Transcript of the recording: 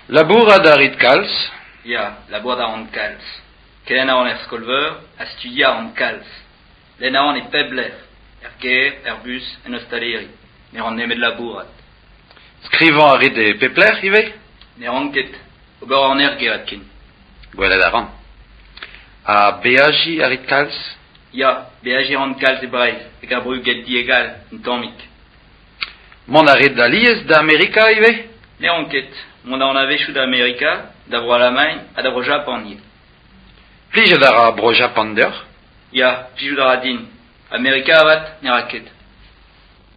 Laboura d'arit kalz. Ya, labor da an kalz. Kelen a an skolveur, a studia an kalz. Len a an e pebler, ger, bus, en ostaleri. Ne an nemet labourat. Skrivan a rit e pepler, ive? Ne ranket, ober an gerat kin. Gwelet a ran. A beaji a rit kalz? Ya, beaji an kalz e braiz, e ka bru get diegal, un tammik. Mont a rit da liez da Amerika, ive? Ne ranket, mont a an avechou da Amerika, da bro Alamain, a da bro Japan ye. Plijet a ra bro Japan d'eur? Ya, plijou da ra din. Amerika avat, ne raket.